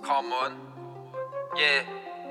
Come on. Yeah.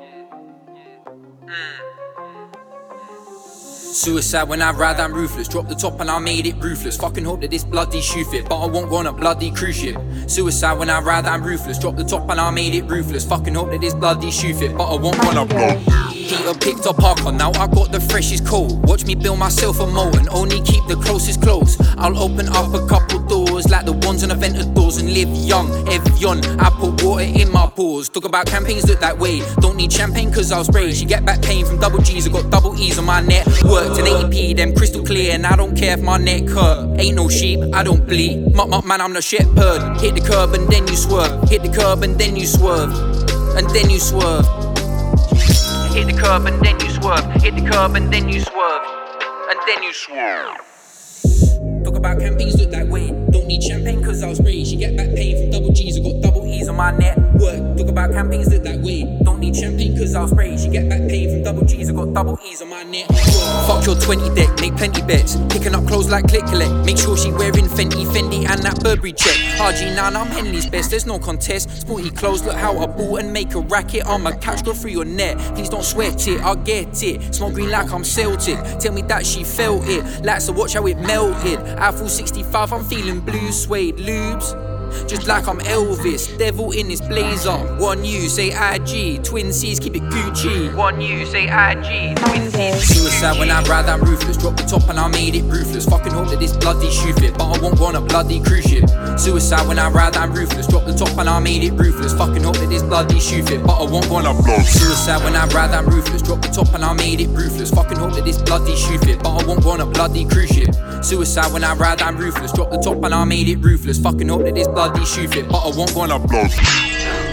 Suicide when I ride, I'm ruthless. Drop the top and I made it ruthless. Fucking hope that this bloody shoe fit, but I won't go on a bloody cruise ship. Suicide when I ride, I'm ruthless. Drop the top and I made it ruthless. Fucking hope that this bloody shoe fit, but I won't go on a blow. Heater picked up Parker, now I got the freshest cold. Watch me build myself a moat and only keep the closest close. I'll open up a couple doors like the ones on the vented doors and live young, Evian. I put water in my pores. Talk about campaigns look that way. Don't need champagne cause I'll spray. She get back pain from double G's. I got double E's on my net. Worked in 80p, them crystal clear, and I don't care if my neck hurt. Ain't no sheep, I don't bleed. Muck man, I'm the shepherd. Hit the curb and then you swerve. Hit the curb and then you swerve. And then you swerve. Hit the curb and then you swerve. Hit the curb and then you swerve. And then you swerve. Talk about campaigns look that way. Don't need champagne cause I'll spray. She get back pain from double G's. I got double E's on my network. Talk about campaigns look that way. Don't need champagne cause I'll spray. She get back pain from double G's. I got double E's on my network. Fuck your 20 deck, make plenty bets. Picking up clothes like Click Collect. Make sure she wearing Fendi and that Burberry check. RG9, I'm Henley's best, there's no contest. Sporty clothes, look how I bought and make a racket. On my couch, go through your net. Please don't sweat it, I'll get it. Smoke green like I'm Celtic. Tell me that she felt it. Like to watch how it melted. Eiffel 65, I'm feeling blue suede lubes. Just like I'm Elvis, devil in his blazer. One U, say IG, twin C's, keep it Gucci. One U, say IG, twin C's. Suicide when I ride, I'm ruthless. Drop the top and I made it ruthless. Fucking hope that this bloody shoe fit, but I won't go on a bloody cruise ship. Suicide when I ride, I'm ruthless. Drop the top and I made it ruthless. Fucking hope that this bloody shoe fit, but I won't go on a blow. Suicide when I ride, I'm ruthless. Drop the top and I made it ruthless. Fucking hope that this bloody shoe fit, but I won't go on a bloody cruise ship. Suicide when I ride, I'm ruthless. Drop the top and I made it ruthless. Fucking hope that this bloody shoe fit, but I won't go on a blow.